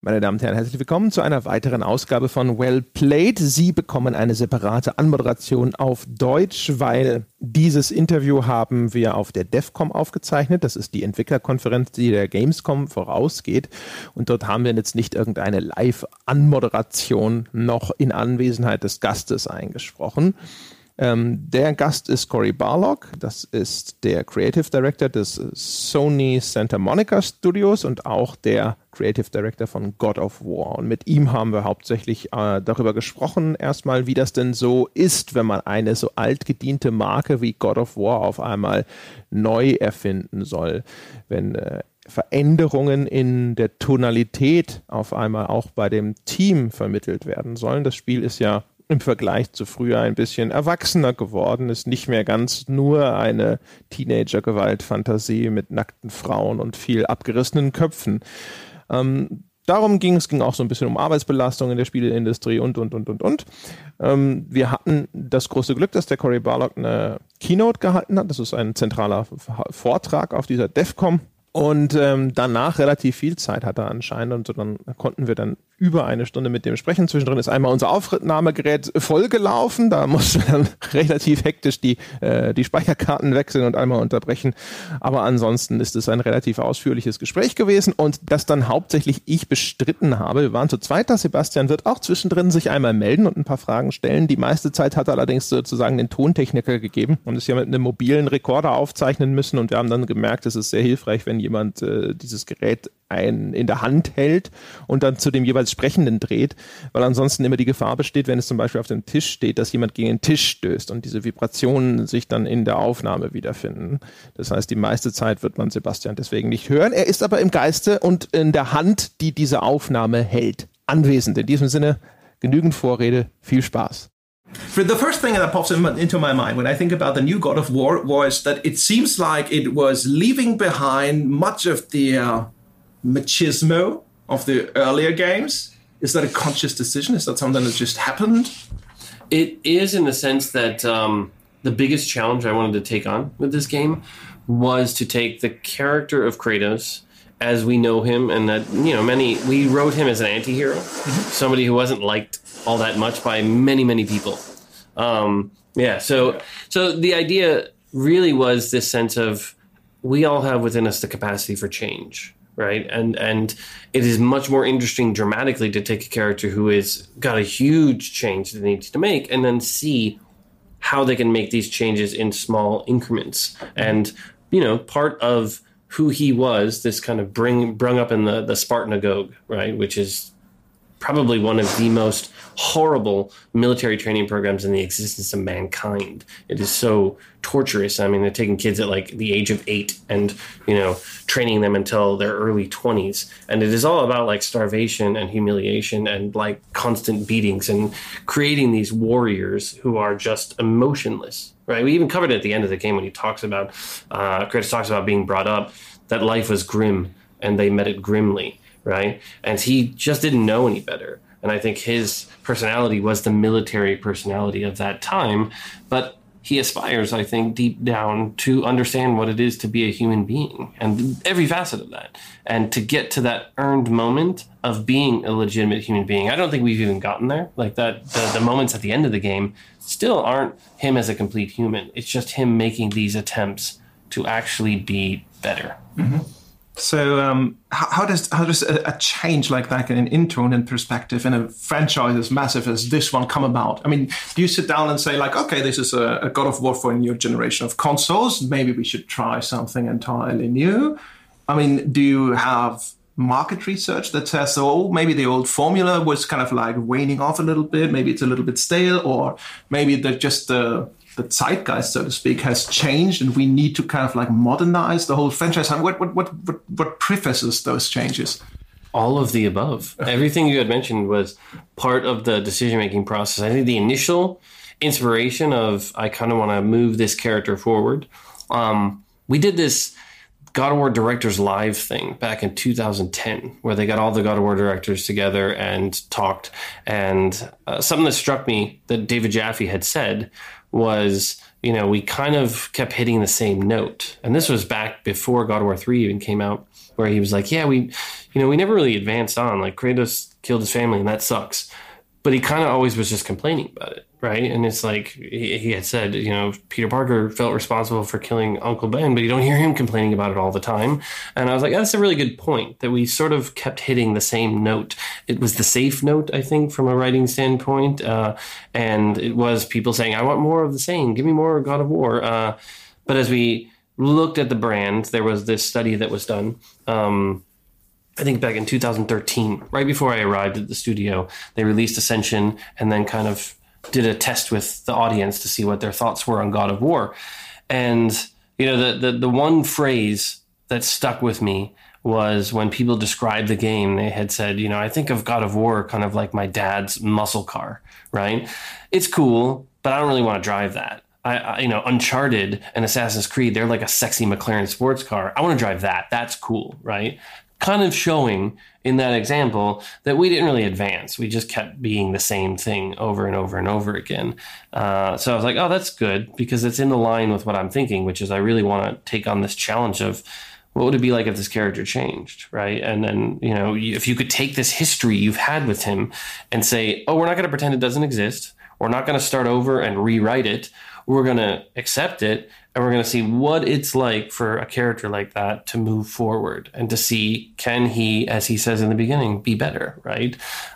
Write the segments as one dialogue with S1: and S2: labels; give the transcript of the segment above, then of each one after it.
S1: Meine Damen und Herren, herzlich willkommen zu einer weiteren Ausgabe von Well Played. Sie bekommen eine separate Anmoderation auf Deutsch, weil dieses Interview haben wir auf der DEFCOM aufgezeichnet. Das ist die Entwicklerkonferenz, die der Gamescom vorausgeht. Und dort haben wir jetzt nicht irgendeine Live-Anmoderation noch in Anwesenheit des Gastes eingesprochen. Der Gast ist Cory Barlog, das ist der Creative Director des Sony Santa Monica Studios und auch der Creative Director von God of War. Und mit ihm haben wir hauptsächlich darüber gesprochen, erstmal, wie das denn so ist, wenn man eine so altgediente Marke wie God of War auf einmal neu erfinden soll, wenn Veränderungen in der Tonalität auf einmal auch bei dem Team vermittelt werden sollen. Das Spiel ist ja im Vergleich zu früher ein bisschen erwachsener geworden, ist nicht mehr ganz nur eine Teenager-Gewalt-Fantasie mit nackten Frauen und viel abgerissenen Köpfen. Darum ging auch so ein bisschen um Arbeitsbelastung in der Spieleindustrie und. Wir hatten das große Glück, dass der Cory Barlog eine Keynote gehalten hat. Das ist ein zentraler Vortrag auf dieser DEFCOM. Und danach relativ viel Zeit hat er anscheinend und so, dann konnten wir dann über eine Stunde mit dem sprechen. Zwischendrin ist einmal unser Aufnahmegerät vollgelaufen, da mussten wir dann relativ hektisch die Speicherkarten wechseln und einmal unterbrechen. Aber ansonsten ist es ein relativ ausführliches Gespräch gewesen und das dann hauptsächlich ich bestritten habe. Wir waren zu zweit da, Sebastian wird auch zwischendrin sich einmal melden und ein paar Fragen stellen. Die meiste Zeit hat er allerdings sozusagen den Tontechniker gegeben und ist ja mit einem mobilen Rekorder aufzeichnen müssen und wir haben dann gemerkt, es ist sehr hilfreich, wenn jemand dieses Gerät in der Hand hält und dann zu dem jeweils Sprechenden dreht, weil ansonsten immer die Gefahr besteht, wenn es zum Beispiel auf dem Tisch steht, dass jemand gegen den Tisch stößt und diese Vibrationen sich dann in der Aufnahme wiederfinden. Das heißt, die meiste Zeit wird man Sebastian deswegen nicht hören. Er ist aber im Geiste und in der Hand, die diese Aufnahme hält, anwesend. In diesem Sinne, genügend Vorrede, viel Spaß.
S2: The first thing that pops into my mind when I think about the new God of War was that it seems like it was leaving behind much of the machismo of the earlier games. Is that a conscious decision? Is that something that just happened?
S3: It is, in the sense that the biggest challenge I wanted to take on with this game was to take the character of Kratos as we know him, and that, you know, we wrote him as an anti-hero, somebody who wasn't liked all that much by many people. So the idea really was this sense of we all have within us the capacity for change, right? And it is much more interesting dramatically to take a character who has got a huge change that they need to make and then see how they can make these changes in small increments. And, you know, part of who he was, this kind of brung up in the Spartanagogue, right, which is probably one of the most horrible military training programs in the existence of mankind. It is so torturous. I mean, they're taking kids at like the age of 8 and, you know, training them until their early 20s. And it is all about like starvation and humiliation and like constant beatings and creating these warriors who are just emotionless, right? We even covered it at the end of the game when he talks about, Kratos talks about being brought up, that life was grim and they met it grimly. Right? And he just didn't know any better. And I think his personality was the military personality of that time. But he aspires, I think, deep down to understand what it is to be a human being and every facet of that. And to get to that earned moment of being a legitimate human being. I don't think we've even gotten there. Like that, the moments at the end of the game still aren't him as a complete human. It's just him making these attempts to actually be better.
S2: Mm-hmm. So how does a change like that in tone and perspective in a franchise as massive as this one come about? I mean, do you sit down and say like, okay, this is a God of War for a new generation of consoles. Maybe we should try something entirely new. I mean, do you have market research that says, oh, maybe the old formula was kind of like waning off a little bit. Maybe it's a little bit stale, or maybe the zeitgeist, so to speak, has changed, and we need to kind of like modernize the whole franchise. What prefaces those changes?
S3: All of the above. Everything you had mentioned was part of the decision-making process. I think the initial inspiration of, I kind of want to move this character forward. We did this God of War Directors Live thing back in 2010, where they got all the God of War directors together and talked. And something that struck me that David Jaffe had said was, we kind of kept hitting the same note. And this was back before God of War 3 even came out, where he was like, yeah, we never really advanced on. Like, Kratos killed his family and that sucks. But he kind of always was just complaining about it, right? And it's like he had said, Peter Parker felt responsible for killing Uncle Ben, but you don't hear him complaining about it all the time. And I was like, that's a really good point, that we sort of kept hitting the same note. It was the safe note, I think, from a writing standpoint. And it was people saying, I want more of the same. Give me more God of War. But as we looked at the brand, there was this study that was done. I think back in 2013, right before I arrived at the studio, they released Ascension and then kind of did a test with the audience to see what their thoughts were on God of War. And, the one phrase that stuck with me was when people described the game, they had said, I think of God of War kind of like my dad's muscle car, right? It's cool, but I don't really want to drive that. Uncharted and Assassin's Creed, they're like a sexy McLaren sports car. I want to drive that. That's cool, right? Kind of showing in that example that we didn't really advance. We just kept being the same thing over and over and over again. So I was like, oh, that's good, because it's in the line with what I'm thinking, which is I really want to take on this challenge of what would it be like if this character changed, right? And then, if you could take this history you've had with him and say, oh, we're not going to pretend it doesn't exist. We're not going to start over and rewrite it. We're going to accept it, and we're going to see what it's like for a character like that to move forward and to see, can he, as he says in the beginning, be better, right?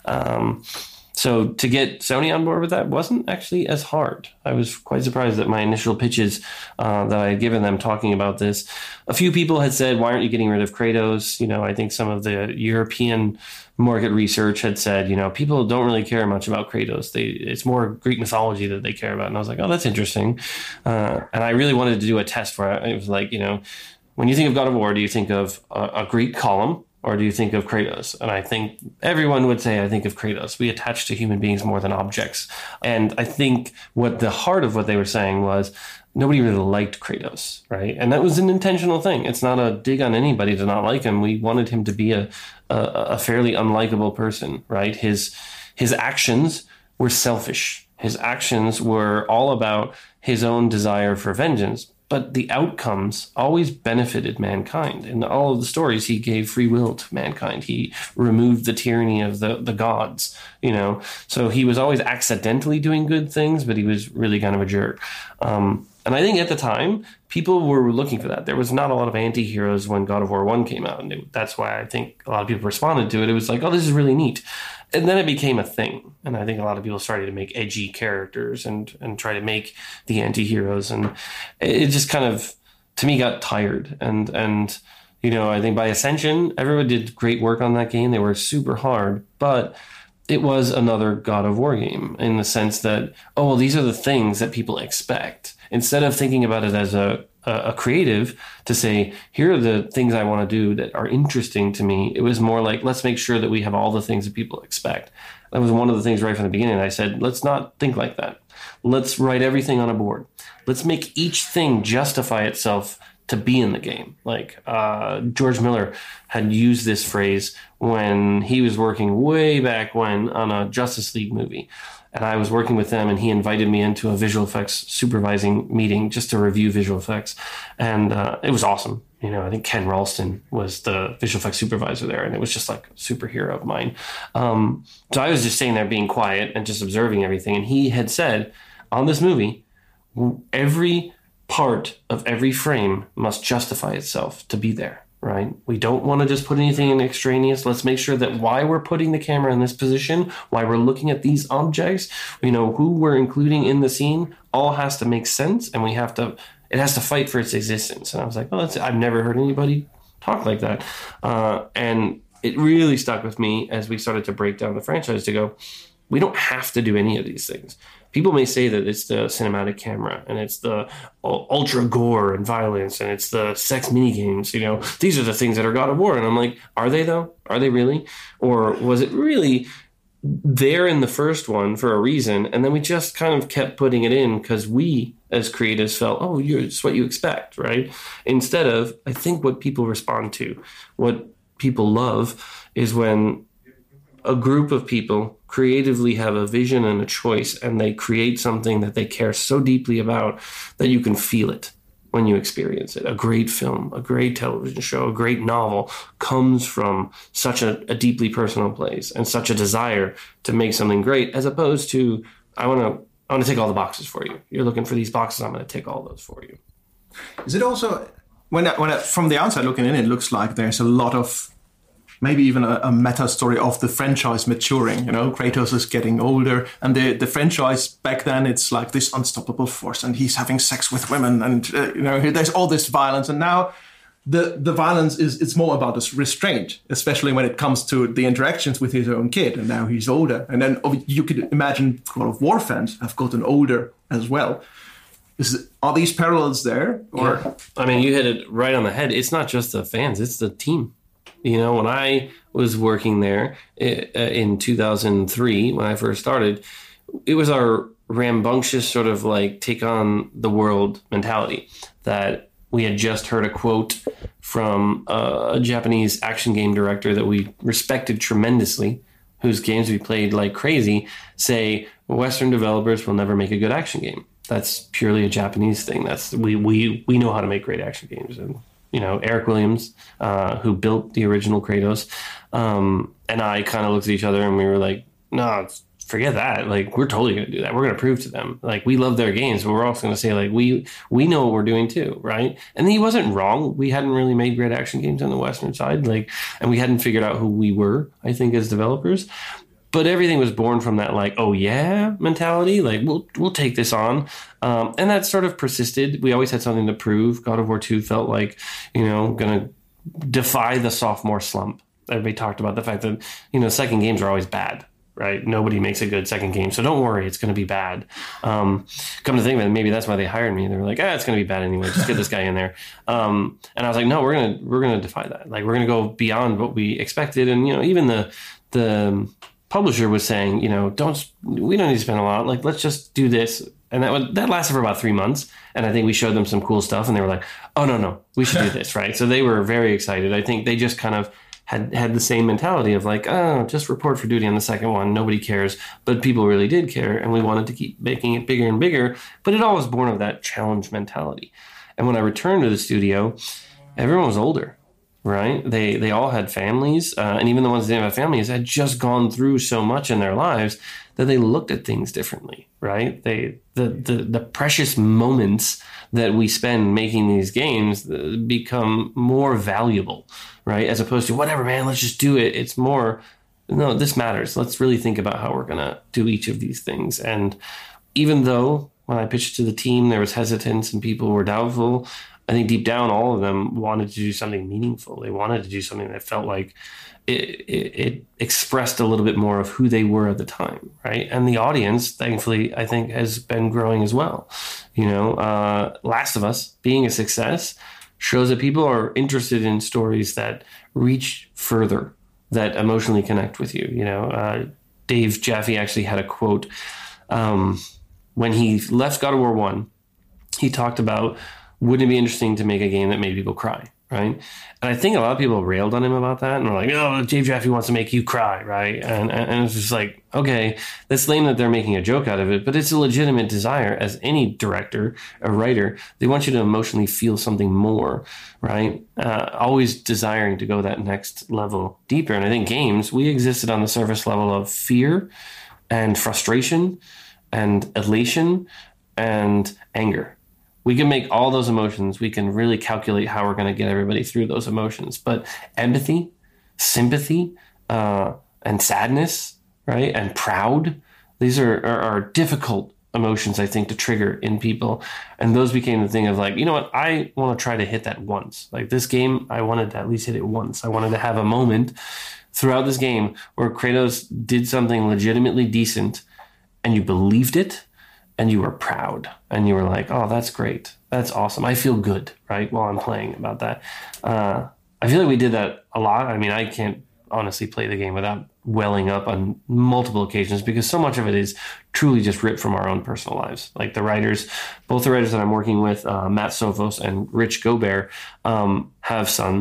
S3: So to get Sony on board with that wasn't actually as hard. I was quite surprised that my initial pitches that I had given them talking about this, a few people had said, why aren't you getting rid of Kratos? I think some of the European market research had said, people don't really care much about Kratos. It's more Greek mythology that they care about. And I was like, oh, that's interesting. And I really wanted to do a test where it was like, when you think of God of War, do you think of a Greek column? Or do you think of Kratos? And I think everyone would say, I think of Kratos. We attach to human beings more than objects. And I think what the heart of what they were saying was nobody really liked Kratos, right? And that was an intentional thing. It's not a dig on anybody to not like him. We wanted him to be a fairly unlikable person, right? His actions were selfish. His actions were all about his own desire for vengeance. But the outcomes always benefited mankind. In all of the stories, he gave free will to mankind. He removed the tyranny of the gods, So he was always accidentally doing good things, but he was really kind of a jerk. And I think at the time, people were looking for that. There was not a lot of anti-heroes when God of War 1 came out. And that's why I think a lot of people responded to it. It was like, oh, this is really neat. And then it became a thing. And I think a lot of people started to make edgy characters and try to make the anti-heroes. And it just kind of, to me, got tired. And I think by Ascension, everyone did great work on that game. They were super hard. But it was another God of War game in the sense that, oh, well, these are the things that people expect. Instead of thinking about it as a creative to say, here are the things I want to do that are interesting to me, it was more like, let's make sure that we have all the things that people expect. That was one of the things right from the beginning. I said, let's not think like that. Let's write everything on a board. Let's make each thing justify itself to be in the game. Like George Miller had used this phrase when he was working way back when on a Justice League movie. And I was working with them, and he invited me into a visual effects supervising meeting just to review visual effects. And it was awesome. I think Ken Ralston was the visual effects supervisor there, and it was just like a superhero of mine. So I was just sitting there being quiet and just observing everything. And he had said, on this movie, every part of every frame must justify itself to be there. Right? We don't want to just put anything in extraneous. Let's make sure that why we're putting the camera in this position, why we're looking at these objects, who we're including in the scene, all has to make sense, and it has to fight for its existence. And I was like, oh, I've never heard anybody talk like that. And it really stuck with me as we started to break down the franchise to go, we don't have to do any of these things. People may say that it's the cinematic camera and it's the ultra gore and violence and it's the sex minigames. These are the things that are God of War. And I'm like, are they though? Are they really? Or was it really there in the first one for a reason? And then we just kind of kept putting it in because we as creatives felt, oh, it's what you expect, right? Instead of, I think what people respond to, what people love is when a group of people creatively have a vision and a choice, and they create something that they care so deeply about that you can feel it when you experience it. A great film, a great television show, a great novel comes from such a deeply personal place and such a desire to make something great, as opposed to, I want to tick all the boxes for you. You're looking for these boxes, I'm going to tick all those for you.
S2: Is it also, when from the outside looking in, it looks like there's a lot of, maybe even a meta story of the franchise maturing. You know, Kratos is getting older, and the franchise back then, it's like this unstoppable force, and he's having sex with women, and you know, there's all this violence, and now the violence it's more about this restraint, especially when it comes to the interactions with his own kid, and now he's older, and then you could imagine God of War fans have gotten older as well. Are these parallels there? Or?
S3: Yeah. I mean, you hit it right on the head. It's not just the fans; it's the team. You know, when I was working there in 2003, when I first started, it was our rambunctious sort of like take on the world mentality that we had just heard a quote from a Japanese action game director that we respected tremendously, whose games we played like crazy, say Western developers will never make a good action game. That's purely a Japanese thing. That's we know how to make great action games. And you know, Eric Williams, who built the original Kratos, and I kind of looked at each other and we were like, no, forget that. Like, we're totally going to do that. We're going to prove to them. Like, we love their games, but we're also going to say, like, we know what we're doing too, right? And he wasn't wrong. We hadn't really made great action games on the Western side, like, and we hadn't figured out who we were, I think, as developers. But everything was born from that, like, oh yeah mentality. Like, we'll take this on, and that sort of persisted. We always had something to prove. God of War 2 felt like, you know, gonna defy the sophomore slump. Everybody talked about the fact that, you know, second games are always bad, right? Nobody makes a good second game, so don't worry, it's going to be bad. Come to think of it, maybe that's why they hired me. They were like, it's going to be bad anyway. Just get this guy in there. And I was like, no, we're gonna defy that. Like, we're gonna go beyond what we expected. And you know, even the publisher was saying, you know, we don't need to spend a lot. Like, let's just do this. And that lasted for about 3 months. And I think we showed them some cool stuff, and they were like, oh no, we should do this, right? So they were very excited. I think they just kind of had the same mentality of like, oh, just report for duty on the second one. Nobody cares. But people really did care, and we wanted to keep making it bigger and bigger. But it all was born of that challenge mentality. And when I returned to the studio, everyone was older, right? They all had families, and even the ones that didn't have families had just gone through so much in their lives that they looked at things differently, right? The precious moments that we spend making these games become more valuable, right? As opposed to whatever, man, let's just do it. It's more, no, this matters. Let's really think about how we're gonna do each of these things. And even though when I pitched to the team, there was hesitance and people were doubtful, I think deep down, all of them wanted to do something meaningful. They wanted to do something that felt like it expressed a little bit more of who they were at the time, right? And the audience, thankfully, I think has been growing as well. You know, Last of Us being a success shows that people are interested in stories that reach further, that emotionally connect with you. You know, Dave Jaffe actually had a quote when he left God of War 1. He talked about, wouldn't it be interesting to make a game that made people cry, right? And I think a lot of people railed on him about that and were like, oh, Dave Jaffe wants to make you cry, right? And it's just like, okay, that's lame that they're making a joke out of it, but it's a legitimate desire as any director or writer. They want you to emotionally feel something more, right? Always desiring to go that next level deeper. And I think games, we existed on the surface level of fear and frustration and elation and anger. We can make all those emotions. We can really calculate how we're going to get everybody through those emotions. But empathy, sympathy, and sadness, right, and proud, these are difficult emotions, I think, to trigger in people. And those became the thing of like, you know what, I want to try to hit that once. Like this game, I wanted to at least hit it once. I wanted to have a moment throughout this game where Kratos did something legitimately decent and you believed it. And you were proud, and you were like, "Oh, that's great. That's awesome. I feel good, right?" While I'm playing about that, I feel like we did that a lot. I mean, I can't honestly play the game without welling up on multiple occasions because so much of it is truly just ripped from our own personal lives. Like the writers, both the writers that I'm working with, Matt Sophos and Rich Gobert, have sons.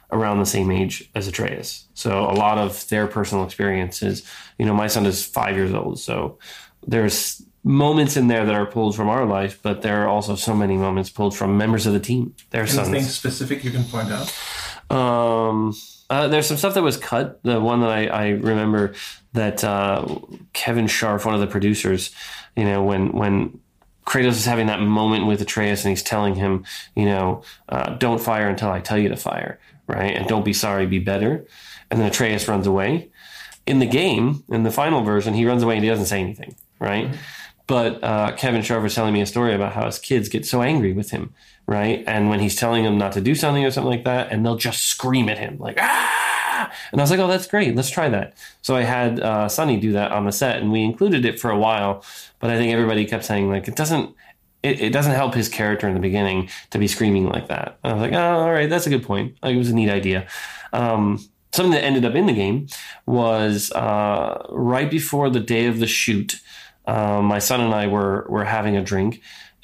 S3: around the same age as Atreus. So a lot of their personal experiences, my son is 5 years old. So there's moments in there that are pulled from our life, but there are also so many moments pulled from members of the team, their sons.
S2: Anything specific you can point out?
S3: There's some stuff that was cut. The one that I remember that Kevin Scharf, one of the producers, when Kratos is having that moment with Atreus and he's telling him, don't fire until I tell you to fire, right? And don't be sorry, be better. And then Atreus runs away. In the game, in the final version, he runs away and he doesn't say anything, right? Mm-hmm. But Kevin Scharf was telling me a story about how his kids get so angry with him, right? And when he's telling them not to do something or something like that, and they'll just scream at him like, ah! And I was like, oh, that's great. Let's try that. So I had Sonny do that on the set, and we included it for a while. But I think everybody kept saying, like, it doesn't help his character in the beginning to be screaming like that. And I was like, oh, all right, that's a good point. Like, it was a neat idea. Something that ended up in the game was right before the day of the shoot, my son and I were having a drink.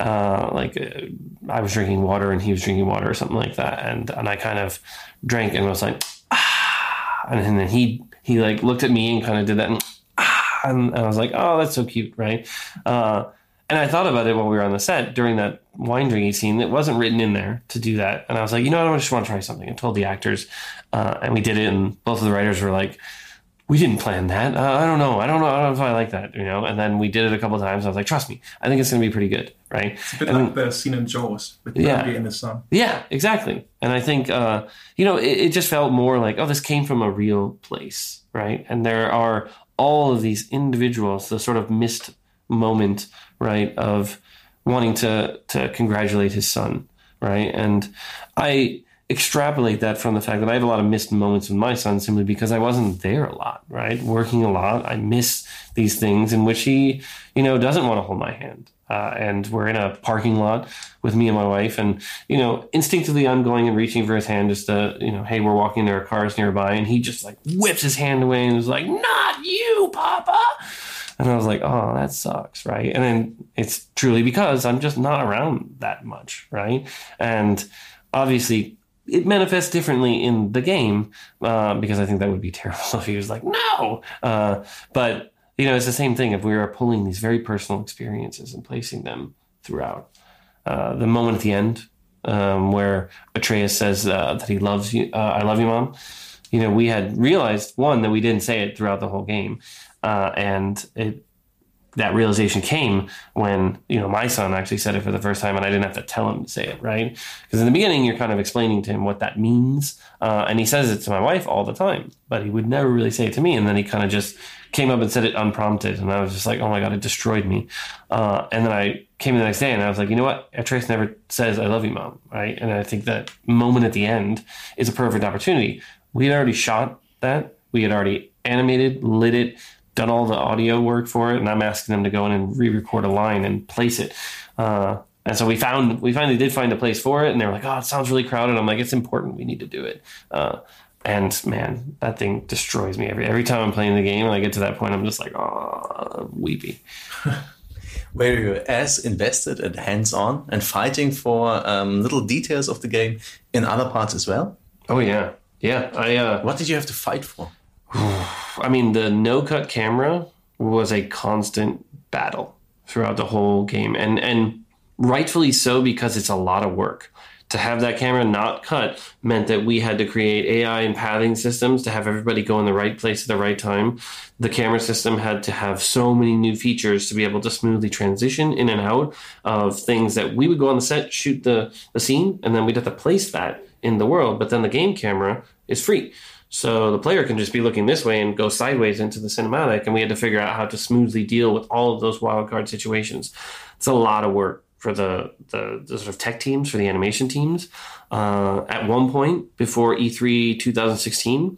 S3: I was drinking water and he was drinking water or something like that. And I kind of drank and was like, ah. And then he like looked at me and kind of did that. And I was like, oh, that's so cute. Right. And I thought about it while we were on the set during that wine drinking scene. It wasn't written in there to do that. And I was like, I just want to try something. I told the actors and we did it. And both of the writers were like, we didn't plan that. I don't know. I don't know if I like that, And then we did it a couple of times. I was like, trust me, I think it's going to be pretty good, right?
S2: It's a bit like the scene in Jaws with Brandy and the sun.
S3: Yeah, exactly. And I think, it just felt more like, oh, this came from a real place, right? And there are all of these individuals, the sort of missed moment, right, of wanting to congratulate his son, right? And I extrapolate that from the fact that I have a lot of missed moments with my son simply because I wasn't there a lot, right? Working a lot. I miss these things in which he, doesn't want to hold my hand. And we're in a parking lot with me and my wife. And, instinctively I'm going and reaching for his hand just to, hey, we're walking, there are cars nearby. And he just like whips his hand away and was like, not you, Papa. And I was like, oh, that sucks, right? And then it's truly because I'm just not around that much, right? And obviously it manifests differently in the game because I think that would be terrible if he was like, no. But, it's the same thing if we were pulling these very personal experiences and placing them throughout. The moment at the end where Atreus says that he loves you, I love you, Mom. We had realized, one, that we didn't say it throughout the whole game. And that realization came when, my son actually said it for the first time and I didn't have to tell him to say it, right? Because in the beginning, you're kind of explaining to him what that means. And he says it to my wife all the time, but he would never really say it to me. And then he kind of just came up and said it unprompted. And I was just like, oh my God, it destroyed me. And then I came in the next day and I was like, you know what? Atreus never says, I love you, Mom, right? And I think that moment at the end is a perfect opportunity. We had already shot that. We had already animated, lit it, done all the audio work for it, and I'm asking them to go in and re-record a line and place it. And so we finally did find a place for it, and they were like, oh, it sounds really crowded. I'm like, it's important. We need to do it. And man, that thing destroys me. Every time I'm playing the game and I get to that point, I'm just like, oh, weepy.
S4: Were you as invested and hands-on and fighting for little details of the game in other parts as well?
S3: Oh, yeah. Yeah.
S4: What did you have to fight for?
S3: I mean, the no-cut camera was a constant battle throughout the whole game. And rightfully so, because it's a lot of work. To have that camera not cut meant that we had to create AI and pathing systems to have everybody go in the right place at the right time. The camera system had to have so many new features to be able to smoothly transition in and out of things that we would go on the set, shoot the scene, and then we'd have to place that in the world. But then the game camera is free. So the player can just be looking this way and go sideways into the cinematic, and we had to figure out how to smoothly deal with all of those wildcard situations. It's a lot of work for the sort of tech teams, for the animation teams. At one point, before E3 2016,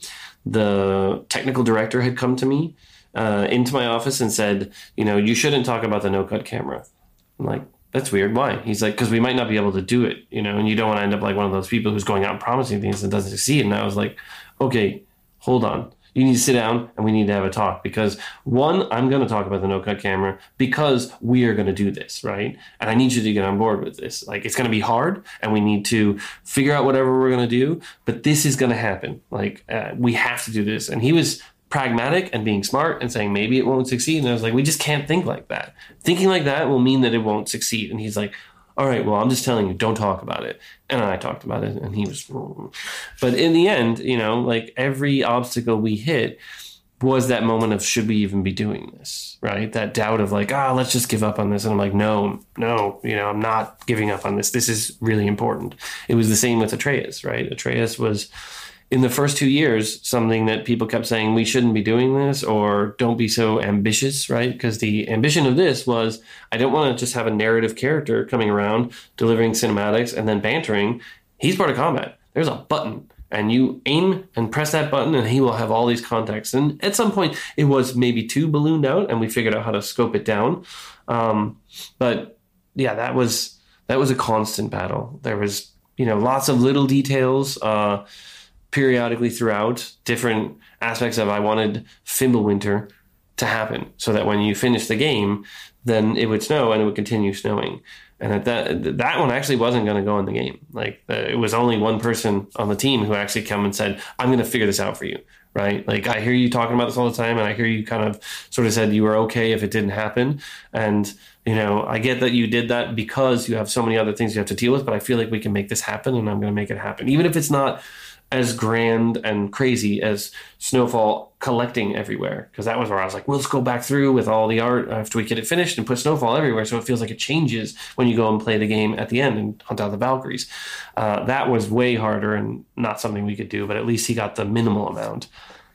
S3: the technical director had come to me into my office and said, you shouldn't talk about the no-cut camera. I'm like, that's weird. Why? He's like, because we might not be able to do it, and you don't want to end up like one of those people who's going out and promising things and doesn't succeed. And I was like, okay, hold on. You need to sit down and we need to have a talk because one, I'm going to talk about the no-cut camera because we are going to do this, right? And I need you to get on board with this. Like, it's going to be hard and we need to figure out whatever we're going to do, but this is going to happen. Like, we have to do this. And he was pragmatic and being smart and saying, maybe it won't succeed. And I was like, we just can't think like that. Thinking like that will mean that it won't succeed. And he's like, all right, well, I'm just telling you, don't talk about it. And I talked about it and he was wrong. But in the end, you know, like every obstacle we hit was that moment of, should we even be doing this? Right? That doubt of like, let's just give up on this. And I'm like, no, you know, I'm not giving up on this. This is really important. It was the same with Atreus, right? Atreus was, in the first 2 years, something that people kept saying, we shouldn't be doing this or don't be so ambitious, right? Because the ambition of this was, I don't want to just have a narrative character coming around, delivering cinematics and then bantering. He's part of combat. There's a button and you aim and press that button and he will have all these contexts. And at some point it was maybe too ballooned out and we figured out how to scope it down. But yeah, that was a constant battle. There was, you know, lots of little details, periodically throughout different aspects of, I wanted Fimbulwinter to happen so that when you finish the game, then it would snow and it would continue snowing. And at that one actually wasn't going to go in the game. Like it was only one person on the team who actually come and said, I'm going to figure this out for you. Right? Like I hear you talking about this all the time and I hear you kind of sort of said you were okay if it didn't happen. And, you know, I get that you did that because you have so many other things you have to deal with, but I feel like we can make this happen and I'm going to make it happen. Even if it's not as grand and crazy as Snowfall collecting everywhere, because that was where I was like, well, let's go back through with all the art after we get it finished and put Snowfall everywhere so it feels like it changes when you go and play the game at the end and hunt out the Valkyries. That was way harder and not something we could do, but at least he got the minimal amount.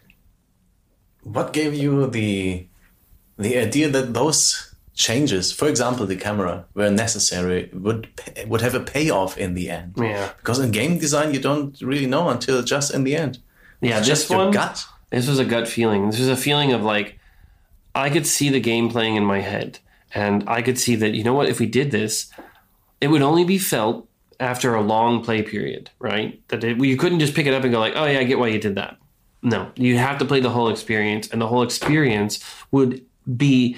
S4: What gave you the idea that those changes, for example, the camera, were necessary, would have a payoff in the end?
S3: Yeah.
S4: Because in game design, you don't really know until just in the end.
S3: Yeah,
S4: it's
S3: this
S4: just your
S3: one,
S4: gut.
S3: This was a gut feeling. This was a feeling of like, I could see the game playing in my head. And I could see that, you know what, if we did this, it would only be felt after a long play period, right? That you couldn't just pick it up and go like, oh yeah, I get why you did that. No, you have to play the whole experience, and the whole experience would be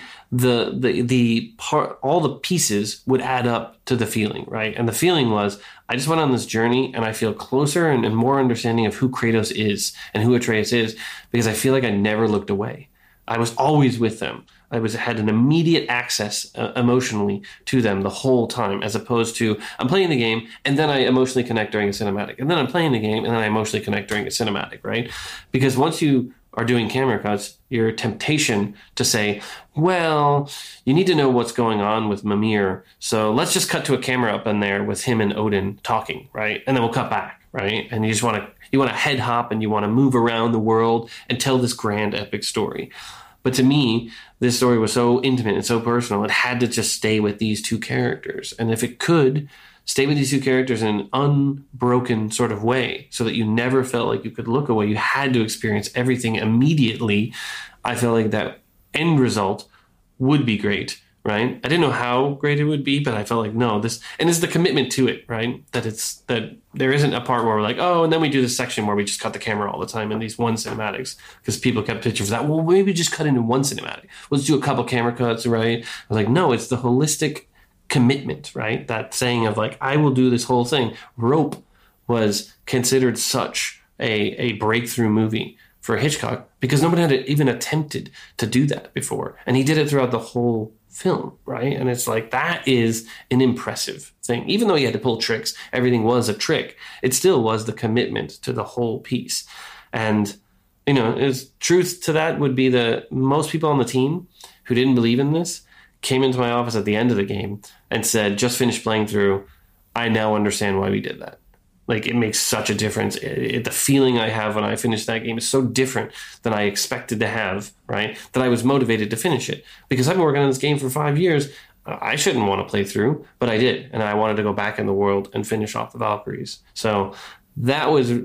S3: the part, all the pieces would add up to the feeling, right? And the feeling was, I just went on this journey and I feel closer and more understanding of who Kratos is and who Atreus is, because I feel like I never looked away. I was always with them. I had an immediate access emotionally to them the whole time, as opposed to I'm playing the game and then I emotionally connect during a cinematic, and then I'm playing the game and then I emotionally connect during a cinematic, right? Because once you are doing camera cuts, your temptation to say, well, you need to know what's going on with Mimir, so let's just cut to a camera up in there with him and Odin talking, right? And then we'll cut back, right? And you just want to head hop and you want to move around the world and tell this grand epic story. But to me, this story was so intimate and so personal, it had to just stay with these two characters. And if it could stay with these two characters in an unbroken sort of way so that you never felt like you could look away, you had to experience everything immediately, I felt like that end result would be great, right? I didn't know how great it would be, but I felt like, no, this, and it's the commitment to it, right? That there isn't a part where we're like, oh, and then we do this section where we just cut the camera all the time in these one cinematics, because people kept pictures of that. Well, maybe just cut into one cinematic. Let's do a couple camera cuts, right? I was like, no, it's the holistic commitment, right? That saying of like, I will do this whole thing. Rope was considered such a breakthrough movie for Hitchcock because nobody had even attempted to do that before. And he did it throughout the whole film, right? And it's like, that is an impressive thing. Even though he had to pull tricks, everything was a trick. It still was the commitment to the whole piece. And, you know, truth to that would be that most people on the team who didn't believe in this came into my office at the end of the game and said, just finished playing through, I now understand why we did that. Like, it makes such a difference. The feeling I have when I finish that game is so different than I expected to have, right? That I was motivated to finish it. Because I've been working on this game for 5 years. I shouldn't want to play through, but I did. And I wanted to go back in the world and finish off the Valkyries. So that was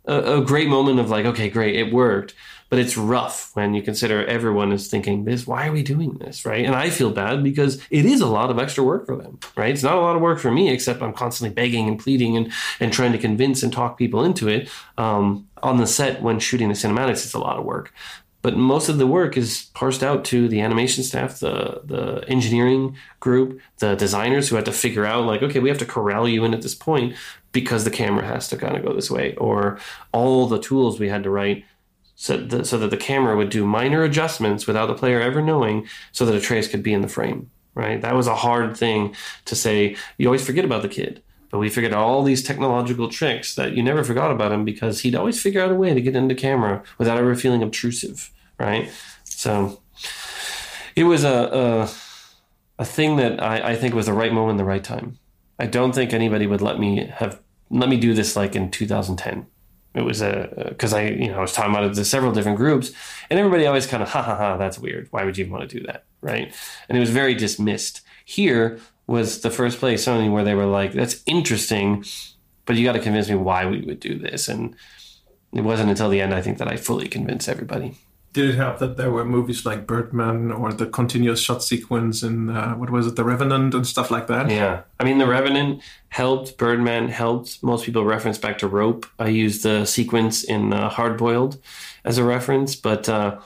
S3: a great moment of like, okay, great, it worked. But it's rough when you consider everyone is thinking this, why are we doing this, right? And I feel bad because it is a lot of extra work for them, right? It's not a lot of work for me, except I'm constantly begging and pleading and trying to convince and talk people into it. On the set when shooting the cinematics, it's a lot of work. But most of the work is parsed out to the animation staff, the engineering group, the designers who have to figure out like, okay, we have to corral you in at this point because the camera has to kind of go this way, or all the tools we had to write so that the camera would do minor adjustments without the player ever knowing so that Atreus could be in the frame, right? That was a hard thing to say. You always forget about the kid, but we figured out all these technological tricks that you never forgot about him because he'd always figure out a way to get into camera without ever feeling obtrusive, right? So it was a thing that I think was the right moment, the right time. I don't think anybody would let me do this like in 2010. It was because I was talking about it to several different groups, and everybody always kind of, that's weird. Why would you want to do that, right? And it was very dismissed. Here was the first place Sony where they were like, that's interesting, but you got to convince me why we would do this. And it wasn't until the end, I think, that I fully convinced everybody.
S2: Did it help that there were movies like Birdman or the continuous shot sequence in, The Revenant and stuff like that?
S3: Yeah. I mean, The Revenant helped, Birdman helped. Most people reference back to Rope. I used the sequence in Hard Boiled as a reference. But,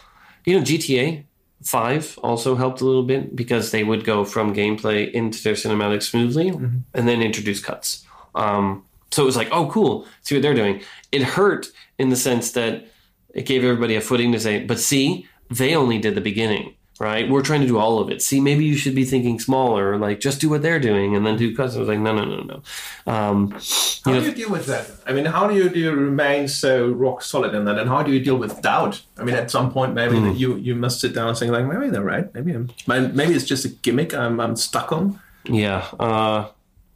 S3: GTA 5 also helped a little bit because they would go from gameplay into their cinematic smoothly and then introduce cuts. So it was like, oh, cool. See what they're doing. It hurt in the sense that it gave everybody a footing to say, but see, they only did the beginning, right? We're trying to do all of it. See, maybe you should be thinking smaller, like just do what they're doing and then do cuts. I was like, no.
S2: How do you deal with that? I mean, how do you remain so rock solid in that? And how do you deal with doubt? I mean, at some point, maybe you must sit down and think like, maybe they're right. Maybe it's just a gimmick I'm stuck on.
S3: Yeah. I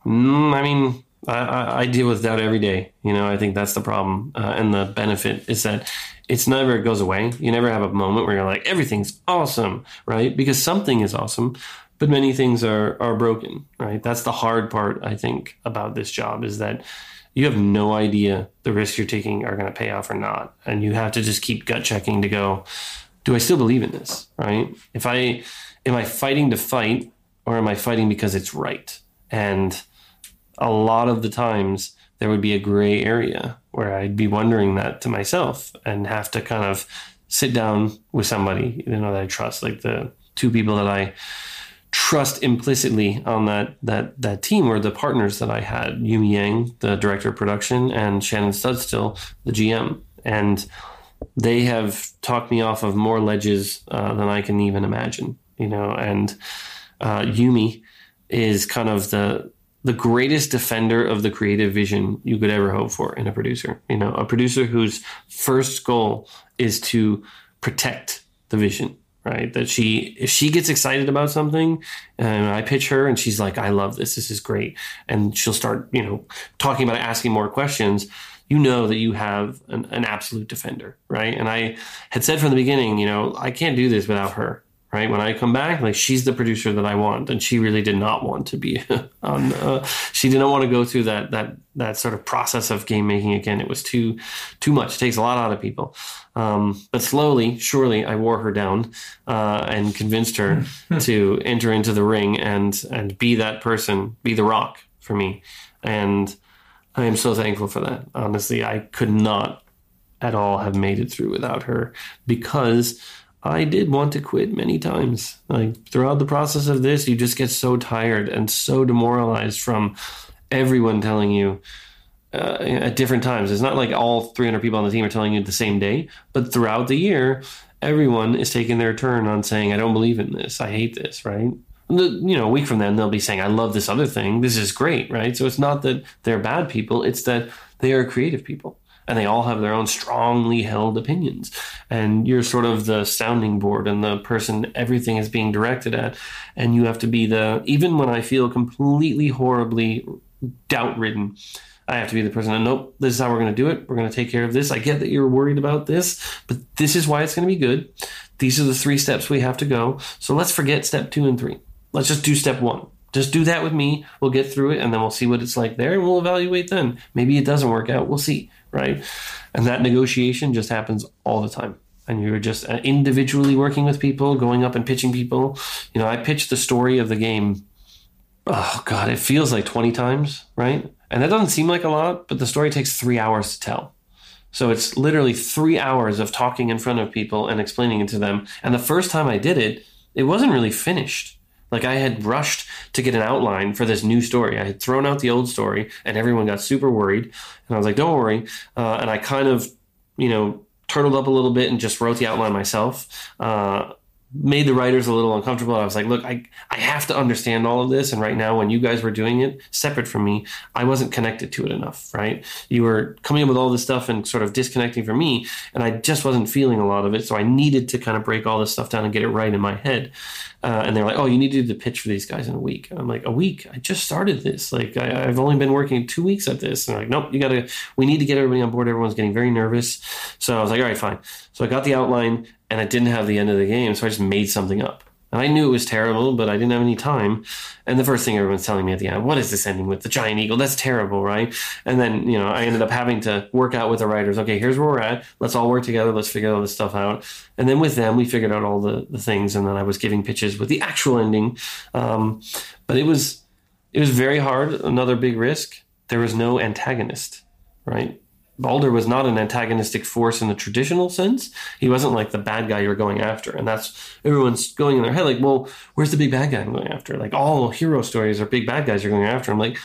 S3: mean, I deal with doubt every day. I think that's the problem. And the benefit is that it never goes away. You never have a moment where you're like, everything's awesome, right? Because something is awesome, but many things are broken, right? That's the hard part, I think, about this job is that you have no idea the risks you're taking are going to pay off or not. And you have to just keep gut checking to go, do I still believe in this, right? Am I fighting to fight or am I fighting because it's right? And a lot of the times there would be a gray area where I'd be wondering that to myself and have to kind of sit down with somebody, that I trust, like the two people that I trust implicitly on that team were the partners that I had, Yumi Yang, the director of production, and Shannon Studstill, the GM. And they have talked me off of more ledges than I can even imagine, and Yumi is kind of the greatest defender of the creative vision you could ever hope for in a producer. A producer whose first goal is to protect the vision, right? That if she gets excited about something and I pitch her and she's like, I love this is great. And she'll start, talking about it, asking more questions, that you have an absolute defender, right? And I had said from the beginning, I can't do this without her. Right. When I come back, like she's the producer that I want. And she really did not want to be on. She didn't want to go through that sort of process of game making again. It was too much. It takes a lot out of people. But slowly, surely, I wore her down and convinced her to enter into the ring and be that person, be the Rock for me. And I am so thankful for that. Honestly, I could not at all have made it through without her because I did want to quit many times. Like throughout the process of this, you just get so tired and so demoralized from everyone telling you at different times. It's not like all 300 people on the team are telling you the same day, but throughout the year, everyone is taking their turn on saying, I don't believe in this. I hate this, right? A week from then, they'll be saying, I love this other thing. This is great, right? So it's not that they're bad people. It's that they are creative people. And they all have their own strongly held opinions. And you're sort of the sounding board and the person everything is being directed at. And you have to be even when I feel completely horribly doubt-ridden, I have to be the person that, nope, this is how we're going to do it. We're going to take care of this. I get that you're worried about this, but this is why it's going to be good. These are the 3 steps we have to go. So let's forget step 2 and 3. Let's just do step 1. Just do that with me. We'll get through it, and then we'll see what it's like there, and we'll evaluate then. Maybe it doesn't work out. We'll see, right? And that negotiation just happens all the time. And you're just individually working with people, going up and pitching people. You know, I pitched the story of the game, oh, God, it feels like 20 times, right? And that doesn't seem like a lot, but the story takes 3 hours to tell. So it's literally 3 hours of talking in front of people and explaining it to them. And the first time I did it, it wasn't really finished. Like I had rushed to get an outline for this new story. I had thrown out the old story and everyone got super worried. And I was like, don't worry. And I kind of, you know, turtled up a little bit and just wrote the outline myself. Made the writers a little uncomfortable. I was like, look, I have to understand all of this. And right now, when you guys were doing it separate from me, I wasn't connected to it enough, right? You were coming up with all this stuff and sort of disconnecting from me. And I just wasn't feeling a lot of it. So I needed to kind of break all this stuff down and get it right in my head. And they're like, oh, you need to do the pitch for these guys in a week. And I'm like, a week? I just started this. Like, I've only been working 2 weeks at this. And they're like, nope, we need to get everybody on board. Everyone's getting very nervous. So I was like, all right, fine. So I got the outline and I didn't have the end of the game. So I just made something up. And I knew it was terrible, but I didn't have any time. And the first thing everyone's telling me at the end, what is this ending with? The giant eagle? That's terrible, right? And then, you know, I ended up having to work out with the writers. Okay, here's where we're at. Let's all work together. Let's figure all this stuff out. And then with them, we figured out all the things. And then I was giving pitches with the actual ending. But it was very hard. Another big risk. There was no antagonist, right? Baldur was not an antagonistic force in the traditional sense. He wasn't like the bad guy you're going after. And that's, everyone's going in their head like, well, where's the big bad guy I'm going after? Like all hero stories are big bad guys you're going after. I'm like,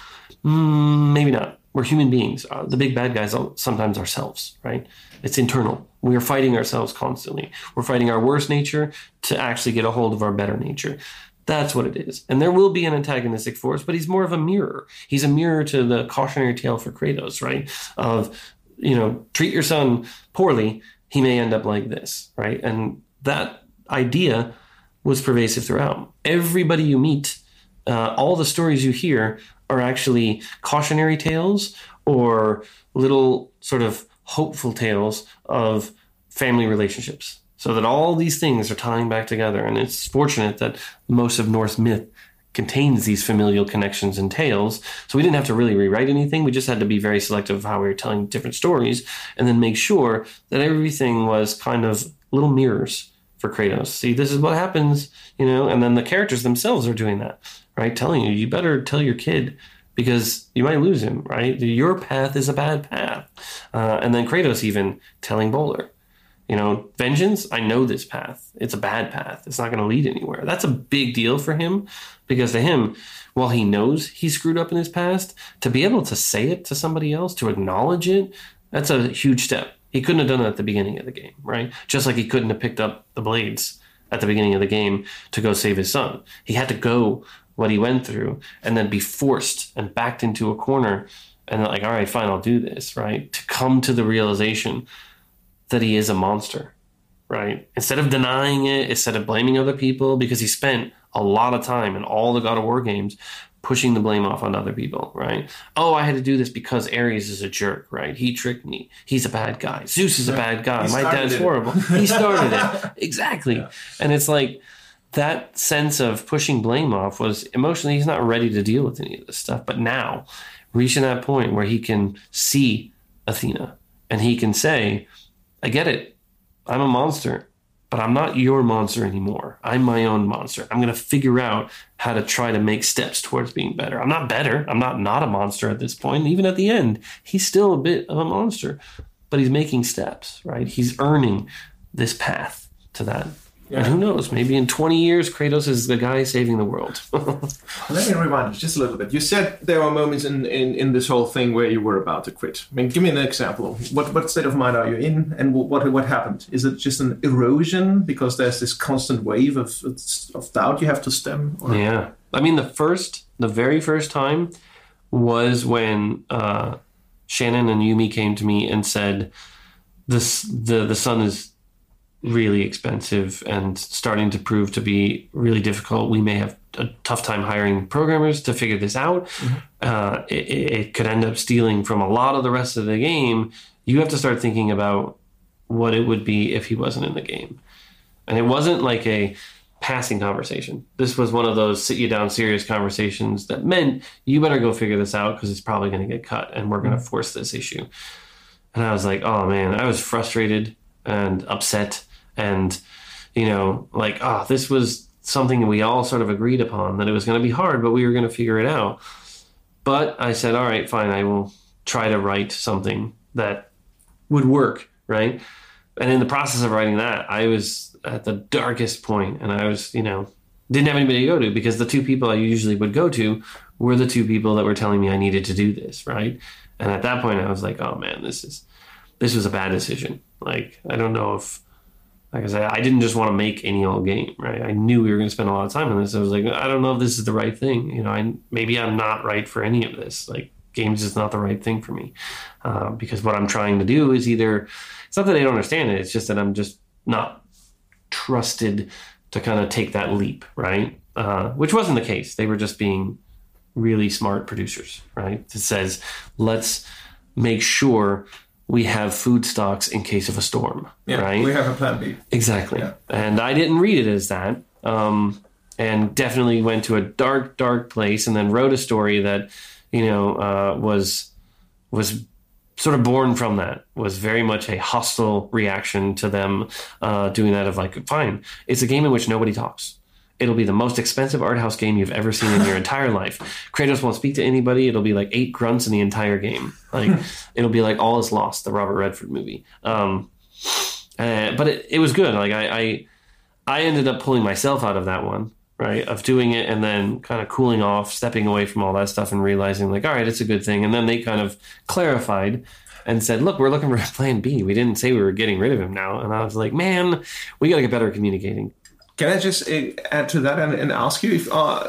S3: maybe not. We're human beings. The big bad guys are sometimes ourselves, right? It's internal. We are fighting ourselves constantly. We're fighting our worst nature to actually get a hold of our better nature. That's what it is. And there will be an antagonistic force, but he's more of a mirror. He's a mirror to the cautionary tale for Kratos, right? Of, you know, treat your son poorly, he may end up like this, right? And that idea was pervasive throughout. Everybody you meet, all the stories you hear are actually cautionary tales or little sort of hopeful tales of family relationships. So that all these things are tying back together. And it's fortunate that most of Norse myth contains these familial connections and tales. So we didn't have to really rewrite anything. We just had to be very selective of how we were telling different stories and then make sure that everything was kind of little mirrors for Kratos. See, this is what happens, you know, and then the characters themselves are doing that, right? Telling you, you better tell your kid because you might lose him, right? Your path is a bad path. And then Kratos even telling Baldur, you know, vengeance, I know this path. It's a bad path. It's not going to lead anywhere. That's a big deal for him because to him, while he knows he screwed up in his past, to be able to say it to somebody else, to acknowledge it, that's a huge step. He couldn't have done it at the beginning of the game, right? Just like he couldn't have picked up the blades at the beginning of the game to go save his son. He had to go what he went through and then be forced and backed into a corner and like, all right, fine, I'll do this, right? To come to the realization that he is a monster, right? Instead of denying it, instead of blaming other people, because he spent a lot of time in all the God of War games pushing the blame off on other people, right? Oh, I had to do this because Ares is a jerk, right? He tricked me. He's a bad guy. Zeus is a bad guy. My dad's horrible. He started it. Exactly. Yeah. And it's like that sense of pushing blame off was emotionally, he's not ready to deal with any of this stuff. But now, reaching that point where he can see Athena and he can say, I get it. I'm a monster, but I'm not your monster anymore. I'm my own monster. I'm going to figure out how to try to make steps towards being better. I'm not better. I'm not a monster at this point. Even at the end, he's still a bit of a monster, but he's making steps, right? He's earning this path to that. Yeah. And who knows? Maybe in 20 years, Kratos is the guy saving the world.
S2: Let me remind you just a little bit. You said there were moments in this whole thing where you were about to quit. I mean, give me an example. What state of mind are you in, and what happened? Is it just an erosion because there's this constant wave of doubt you have to stem? Or?
S3: Yeah. I mean, the very first time was when Shannon and Yumi came to me and said, the sun is really expensive and starting to prove to be really difficult. We may have a tough time hiring programmers to figure this out. Mm-hmm. It could end up stealing from a lot of the rest of the game. You have to start thinking about what it would be if he wasn't in the game. And it wasn't like a passing conversation. This was one of those sit you down serious conversations that meant you better go figure this out because it's probably going to get cut and we're going to force this issue. And I was like, oh man, I was frustrated and upset and, this was something we all sort of agreed upon, that it was going to be hard, but we were going to figure it out. But I said, all right, fine, I will try to write something that would work, right? And in the process of writing that, I was at the darkest point, and I was, didn't have anybody to go to because the two people I usually would go to were the two people that were telling me I needed to do this, right? And at that point, I was like, oh man, this was a bad decision. Like, I don't know if, like I said, I didn't just want to make any old game, right? I knew we were going to spend a lot of time on this. I was like, I don't know if this is the right thing. Maybe I'm not right for any of this. Like, games is not the right thing for me because what I'm trying to do is either, it's not that they don't understand it. It's just that I'm just not trusted to kind of take that leap, right? Which wasn't the case. They were just being really smart producers, right? It says, let's make sure we have food stocks in case of a storm, right?
S2: We have a plan B.
S3: Exactly.
S2: Yeah.
S3: And I didn't read it as that. And definitely went to a dark, dark place and then wrote a story that, was sort of born from that, was very much a hostile reaction to them doing that of like, fine, it's a game in which nobody talks. It'll be the most expensive art house game you've ever seen in your entire life. Kratos won't speak to anybody. It'll be like 8 grunts in the entire game. Like it'll be like All Is Lost, the Robert Redford movie. But it was good. Like I ended up pulling myself out of that one, right? Of doing it and then kind of cooling off, stepping away from all that stuff and realizing like, all right, it's a good thing. And then they kind of clarified and said, look, we're looking for a plan B. We didn't say we were getting rid of him now. And I was like, man, we got to get better at communicating.
S2: Can I just add to that and ask you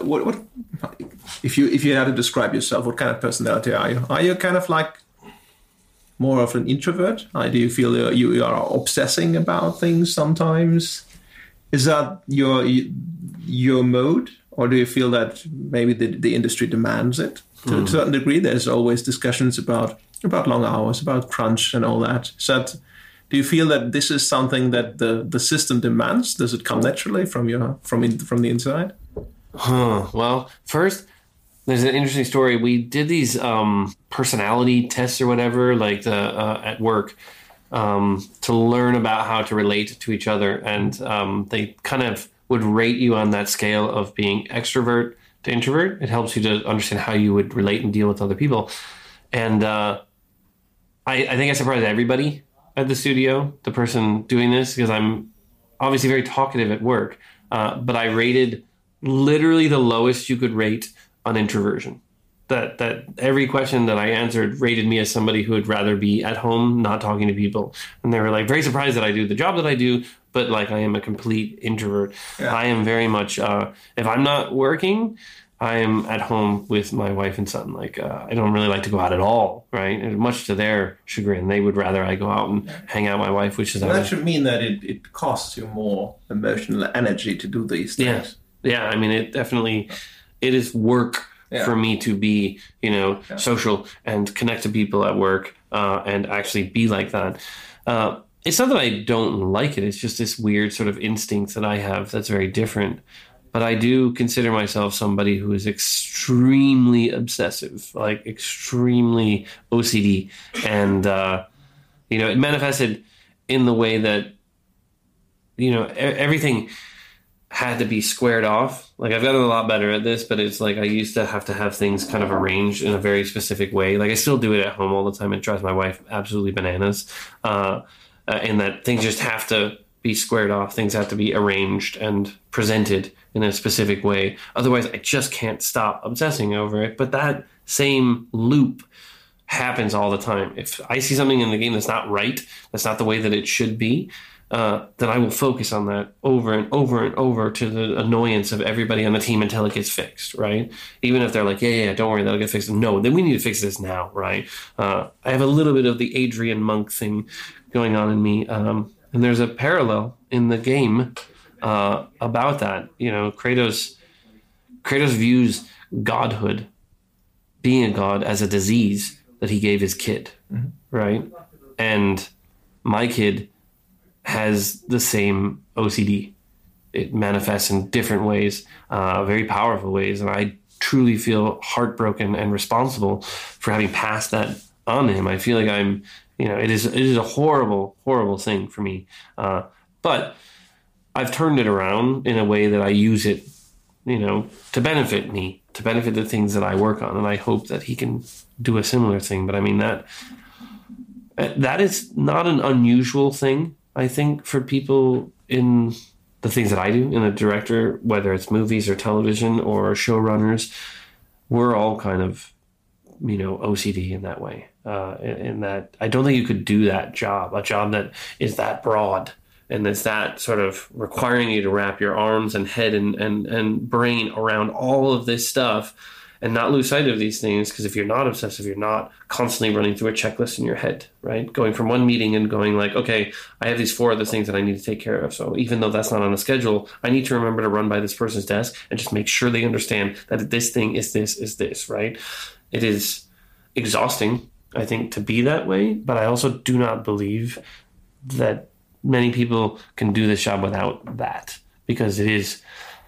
S2: if you had to describe yourself, what kind of personality are you? Are you kind of like more of an introvert? Do you feel you are obsessing about things sometimes? Is that your mode, or do you feel that maybe the industry demands it to a certain degree? There's always discussions about long hours, about crunch, and all that. Do you feel that this is something that the system demands? Does it come naturally from the inside?
S3: Well, first, there's an interesting story. We did these personality tests or whatever, like at work, to learn about how to relate to each other, and they kind of would rate you on that scale of being extrovert to introvert. It helps you to understand how you would relate and deal with other people. And I think I surprised everybody at the studio, the person doing this, because I'm obviously very talkative at work, but I rated literally the lowest you could rate on introversion. That every question that I answered rated me as somebody who would rather be at home, not talking to people. And they were like very surprised that I do the job that I do, but like I am a complete introvert. Yeah. I am very much, if I'm not working, I am at home with my wife and son. Like, I don't really like to go out at all, right? And much to their chagrin, they would rather I go out and hang out with my wife, which is...
S2: Well, that should mean that it costs you more emotional energy to do these things.
S3: Yeah, I mean, it is work for me to be, social and connect to people at work and actually be like that. It's not that I don't like it. It's just this weird sort of instinct that I have that's very different. But I do consider myself somebody who is extremely obsessive, like extremely OCD. And, it manifested in the way that, everything had to be squared off. Like I've gotten a lot better at this, but it's like I used to have things kind of arranged in a very specific way. Like I still do it at home all the time. It drives my wife absolutely bananas. And that things just have to be squared off. Things have to be arranged and presented in a specific way. Otherwise, I just can't stop obsessing over it. But that same loop happens all the time. If I see something in the game that's not right, that's not the way that it should be, then I will focus on that over and over and over to the annoyance of everybody on the team until it gets fixed, right? Even if they're like, yeah, don't worry, that'll get fixed. No, then we need to fix this now, right? I have a little bit of the Adrian Monk thing going on in me. And there's a parallel in the game about that. Kratos views godhood, being a god, as a disease that he gave his kid, right? And my kid has the same OCD. it manifests in different ways, very powerful ways. And I truly feel heartbroken and responsible for having passed that on him. I feel like I'm, it is a horrible, horrible thing for me. But I've turned it around in a way that I use it, to benefit me, to benefit the things that I work on. And I hope that he can do a similar thing. But I mean, that is not an unusual thing, I think, for people in the things that I do, in a director, whether it's movies or television or showrunners. We're all kind of, OCD in that way. In that I don't think you could do that job, a job that is that broad and it's that sort of requiring you to wrap your arms and head and brain around all of this stuff and not lose sight of these things. Because if you're not obsessive, you're not constantly running through a checklist in your head, right? Going from one meeting and going like, okay, I have these 4 other things that I need to take care of. So even though that's not on the schedule, I need to remember to run by this person's desk and just make sure they understand that this thing is this, right? It is exhausting, I think, to be that way. But I also do not believe that many people can do this job without that, because it is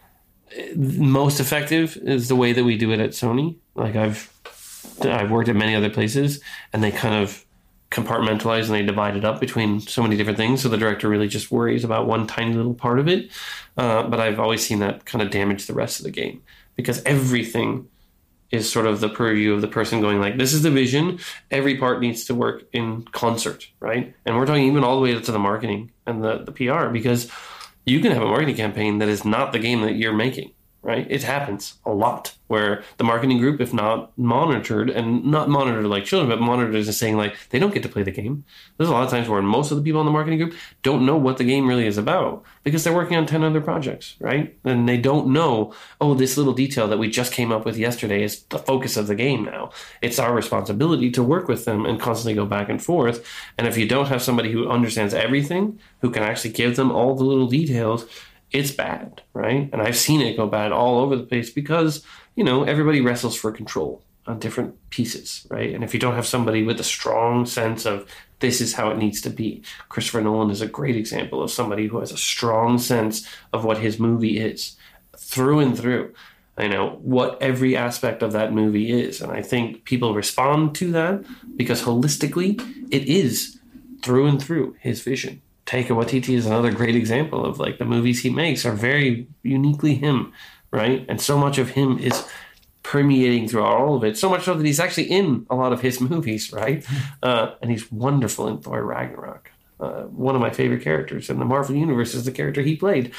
S3: most effective is the way that we do it at Sony. Like I've worked at many other places and they kind of compartmentalize and they divide it up between so many different things. So the director really just worries about one tiny little part of it. But I've always seen that kind of damage the rest of the game, because everything is sort of the purview of the person going like, this is the vision. Every part needs to work in concert, right? And we're talking even all the way to the marketing and the PR, because you can have a marketing campaign that is not the game that you're making, right? It happens a lot where the marketing group, if not monitored, and not monitored like children, but monitored as saying like, they don't get to play the game. There's a lot of times where most of the people in the marketing group don't know what the game really is about because they're working on 10 other projects, right? And they don't know, oh, this little detail that we just came up with yesterday is the focus of the game now. It's our responsibility to work with them and constantly go back and forth. And if you don't have somebody who understands everything, who can actually give them all the little details, it's bad, right? And I've seen it go bad all over the place because, everybody wrestles for control on different pieces, right? And if you don't have somebody with a strong sense of this is how it needs to be, Christopher Nolan is a great example of somebody who has a strong sense of what his movie is through and through, what every aspect of that movie is. And I think people respond to that because holistically it is through and through his vision. Taika Waititi is another great example of like the movies he makes are very uniquely him, right? And so much of him is permeating throughout all of it. So much so that he's actually in a lot of his movies, right? And he's wonderful in Thor Ragnarok. One of my favorite characters in the Marvel Universe is the character he played.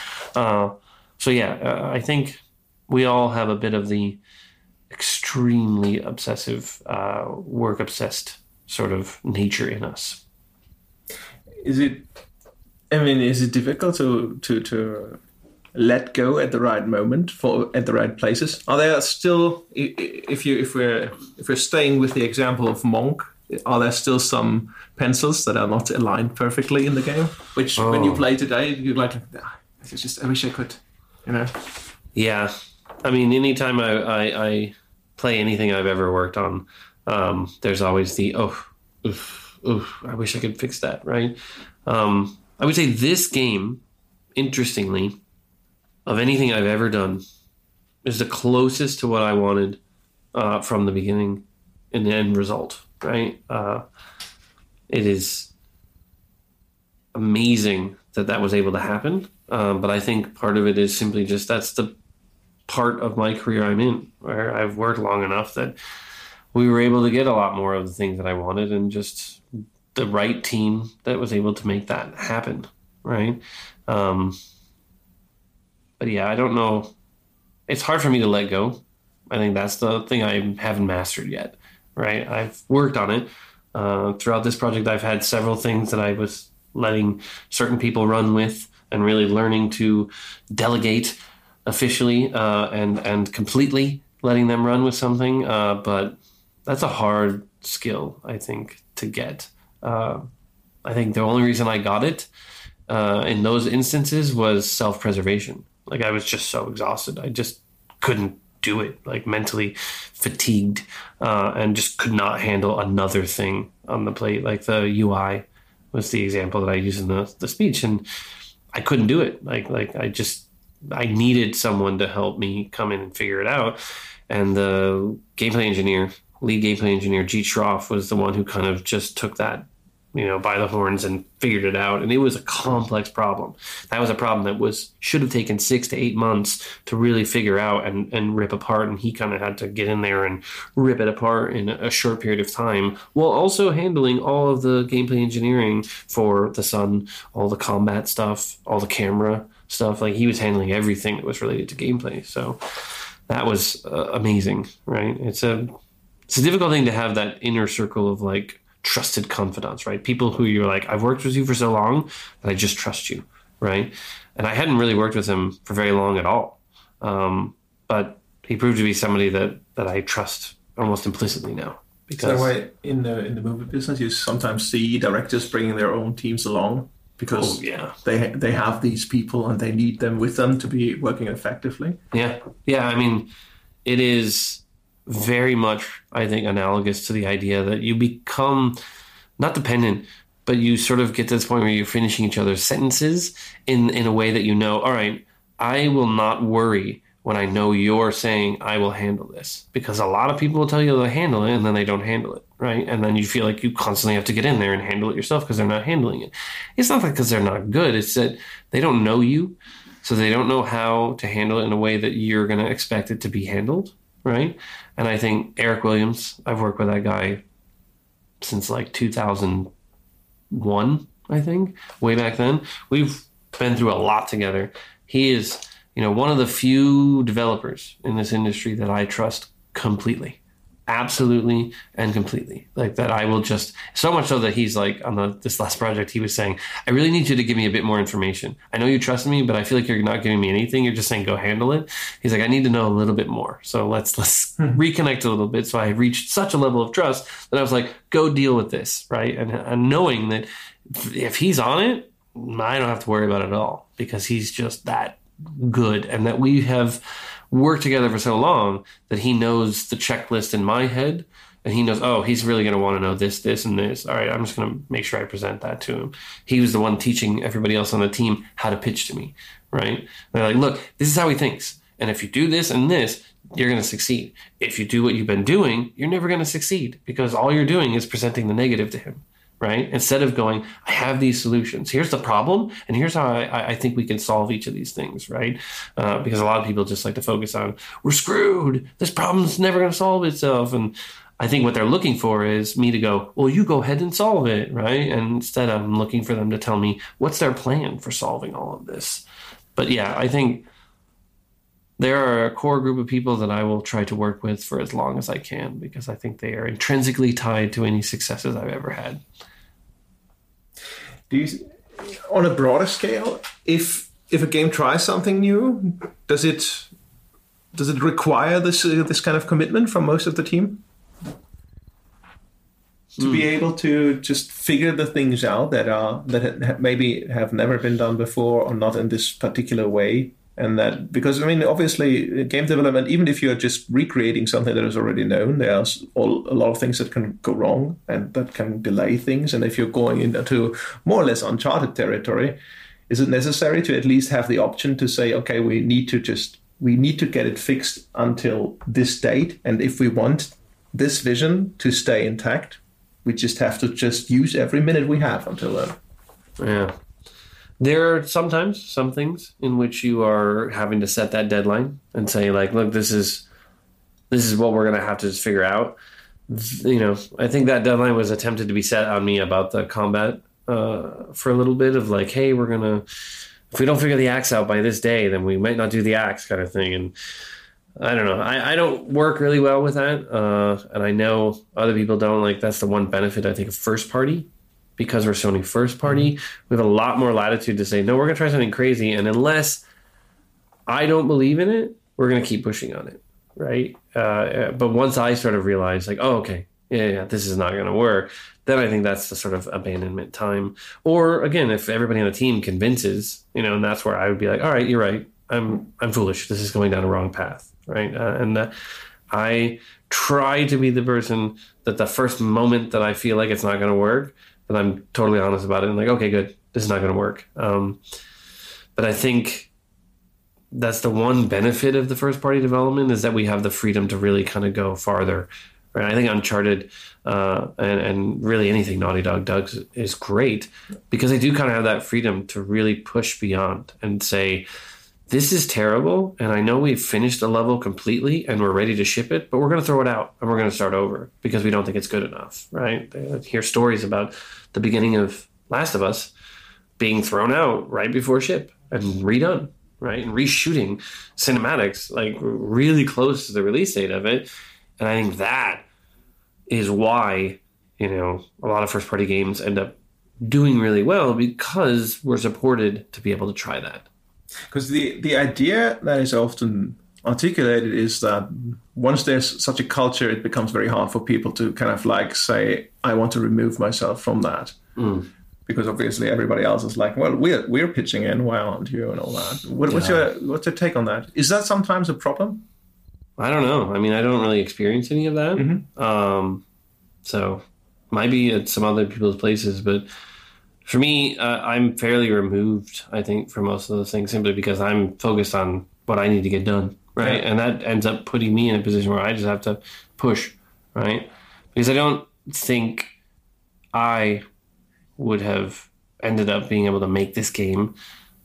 S3: I think we all have a bit of the extremely obsessive, work-obsessed sort of nature in us.
S2: Is it difficult to let go at the right moment at the right places? Are there still, if we're staying with the example of Monk, are there still some pencils that are not aligned perfectly in the game? Which when you play today, you're like, I wish I could,
S3: Yeah, I mean, anytime I play anything I've ever worked on, there's always the I wish I could fix that, right? I would say this game, interestingly, of anything I've ever done, is the closest to what I wanted from the beginning in the end result, right? It is amazing that was able to happen, but I think part of it is simply just that's the part of my career I'm in, where I've worked long enough that we were able to get a lot more of the things that I wanted, and just the right team that was able to make that happen, right? But yeah, I don't know. It's hard for me to let go. I think that's the thing I haven't mastered yet, right? I've worked on it. Throughout this project, I've had several things that I was letting certain people run with and really learning to delegate officially and completely letting them run with something. But that's a hard skill, I think, to get. I think the only reason I got it in those instances was self-preservation. Like I was just so exhausted. I just couldn't do it, like mentally fatigued, and just could not handle another thing on the plate. Like the UI was the example that I used in the speech, and I couldn't do it. Like I just I needed someone to help me come in and figure it out. And the lead gameplay engineer, Jeet Shroff, was the one who kind of just took that, by the horns and figured it out. And it was a complex problem. That was a problem that should have taken 6 to 8 months to really figure out and rip apart. And he kind of had to get in there and rip it apart in a short period of time, while also handling all of the gameplay engineering for the Sun, all the combat stuff, all the camera stuff. Like, he was handling everything that was related to gameplay. So that was amazing, right? It's a difficult thing to have that inner circle of like trusted confidants, right? People who you're like, I've worked with you for so long that I just trust you, right? And I hadn't really worked with him for very long at all. But he proved to be somebody that I trust almost implicitly now.
S2: Because why in the movie business you sometimes see directors bringing their own teams along because they have these people and they need them with them to be working effectively.
S3: Yeah. I mean, it is very much, I think, analogous to the idea that you become not dependent, but you sort of get to this point where you're finishing each other's sentences in a way that all right, I will not worry when I know you're saying I will handle this, because a lot of people will tell you they'll handle it and then they don't handle it, right? And then you feel like you constantly have to get in there and handle it yourself because they're not handling it. It's not because they're not good. It's that they don't know you, so they don't know how to handle it in a way that you're going to expect it to be handled, right? And I think Eric Williams, I've worked with that guy since like 2001, I think, way back then. We've been through a lot together. He is, one of the few developers in this industry that I trust completely. Absolutely and completely. Like, that I will just, so much so that he's like, on this last project, he was saying, I really need you to give me a bit more information. I know you trust me, but I feel like you're not giving me anything. You're just saying, go handle it. He's like, I need to know a little bit more. So let's reconnect a little bit. So I reached such a level of trust that I was like, go deal with this, right? And knowing that if he's on it, I don't have to worry about it at all, because he's just that good, and that we have worked together for so long that he knows the checklist in my head, and he knows, he's really going to want to know this, this, and this. All right, I'm just going to make sure I present that to him. He was the one teaching everybody else on the team how to pitch to me, right? And they're like, look, this is how he thinks. And if you do this and this, you're going to succeed. If you do what you've been doing, you're never going to succeed, because all you're doing is presenting the negative to him, right? Instead of going, I have these solutions. Here's the problem, and here's how I think we can solve each of these things, right? Because a lot of people just like to focus on, we're screwed. This problem's never going to solve itself. And I think what they're looking for is me to go, well, you go ahead and solve it, right? And instead I'm looking for them to tell me what's their plan for solving all of this. But yeah, I think there are a core group of people that I will try to work with for as long as I can, because I think they are intrinsically tied to any successes I've ever had.
S2: Do you, on a broader scale, if a game tries something new, does it require this kind of commitment from most of the team to be able to just figure the things out that maybe have never been done before, or not in this particular way? And that, because obviously game development, even if you're just recreating something that is already known, there's a lot of things that can go wrong and that can delay things. And if you're going into more or less uncharted territory, is it necessary to at least have the option to say, okay, we need to get it fixed until this date, and if we want this vision to stay intact, we just have to just use every minute we have until then?
S3: Yeah. There are sometimes some things in which you are having to set that deadline and say, like, look, this is what we're going to have to just figure out. I think that deadline was attempted to be set on me about the combat for a little bit, of like, hey, if we don't figure the axe out by this day, then we might not do the axe, kind of thing. And I don't know. I don't work really well with that. And I know other people don't. Like, that's the one benefit, I think, of first party. Because we're Sony first party, we have a lot more latitude to say, no, we're going to try something crazy. And unless I don't believe in it, we're going to keep pushing on it, right? But once I sort of realize, like, oh, okay, yeah, this is not going to work, then I think that's the sort of abandonment time. Or, again, if everybody on the team convinces, and that's where I would be like, all right, you're right. I'm foolish. This is going down a wrong path, right? I try to be the person that the first moment that I feel like it's not going to work, that I'm totally honest about it and like, okay, good, this is not going to work. But I think that's the one benefit of the first party development, is that we have the freedom to really kind of go farther. Right? I think Uncharted and really anything Naughty Dog does is great because they do kind of have that freedom to really push beyond and say, this is terrible, and I know we've finished a level completely and we're ready to ship it, but we're going to throw it out and we're going to start over because we don't think it's good enough, right? I hear stories about the beginning of Last of Us being thrown out right before ship and redone, right? And reshooting cinematics like really close to the release date of it. And I think that is why, a lot of first-party games end up doing really well because we're supported to be able to try that.
S2: Because the idea that is often articulated is that once there's such a culture, it becomes very hard for people to kind of like say, I want to remove myself from that. Because obviously everybody else is like, well, we're pitching in, why aren't you, and all that. What's your take on that? Is that sometimes a problem?
S3: I don't know. I mean, I don't really experience any of that.
S2: Mm-hmm.
S3: So might be at some other people's places, but for me, I'm fairly removed, I think, from most of those things simply because I'm focused on what I need to get done, right? Yeah. And that ends up putting me in a position where I just have to push, right? Because I don't think I would have ended up being able to make this game